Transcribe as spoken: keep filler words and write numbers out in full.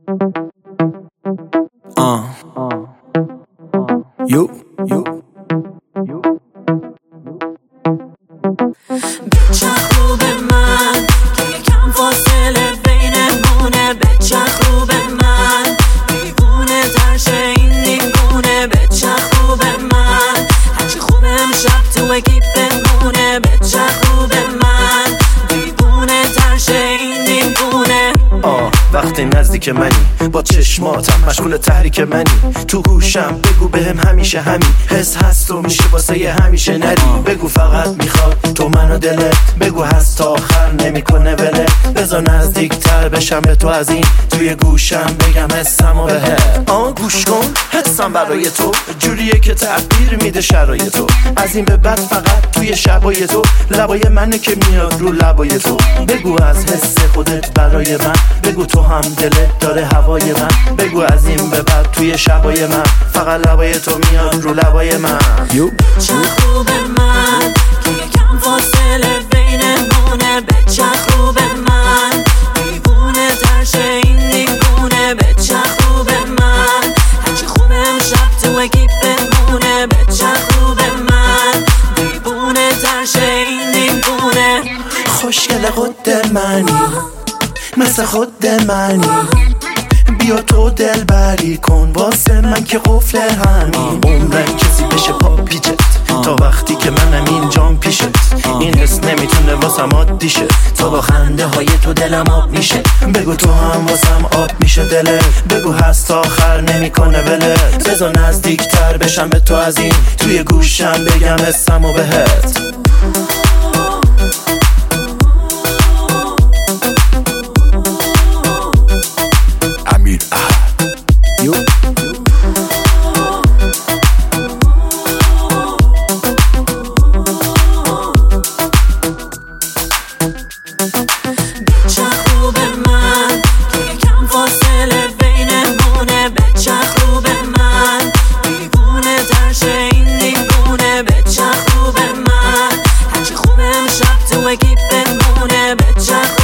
آه یو یو بچه خوب من که یکم فاصله بینمونه، بچه خوب من دیوونه ترشه این دیوونه، بچه خوب من هرچی خوب امشب تو کیفمونه، بچه خوب من دیوونه ترشه این دیوونه. آه وقتی نزدیک منی با چشماتم مشغول تحریک منی، تو گوشم بگو بهم همیشه همین حس هست و میشه واسه یه همیشه نری، بگو فقط میخواد تو منو دلت، بگو هست تا آخر نمیکنه ولت، بذار نزدیک تر بشم به تو از این توی گوشم بگم حسم و بهت. آه گوش کن حسم برای تو جوریه که تعبیر میده شرای تو، از این به بعد فقط توی شبای تو لبای منه که میاد رو لبای تو، بگو از حس خودت برای من، بگو تو هم دلت داره هوای من، بگو از این به بعد توی شبای من فقط لبای تو میاد رو لبای من. بچه خوب من که یکم فاصله بینمونه، بچه خوب من دیوونه ترشه این دیوونه، بچه خوب من هرچی خوب امشب تو کیفمونه، بچه خوب من دیوونه ترشه این دیوونه. خوشگل خود منی مثل خود منی، بیا تو دل بری کن واسه من که قفل همین، عمرن کسی بشه پا پیچت تا وقتی که منم اینجام پیشت، این حس نمیتونه واسم عادی شه، تا با خنده های تو دلم آب میشه، بگو تو هم واسم آب میشه دلت، بگو هست تا آخر نمیکنه ولت، بذار نزدیک تر بشم به تو از این توی گوشم بگم حسم و بهت. بچه خوب من که یکم فاصله بینمونه، بچه خوب من دیوونه ترشه این دیوونه، بچه خوب من هرچی خوب امشب تو کیفمونه، بچه خوب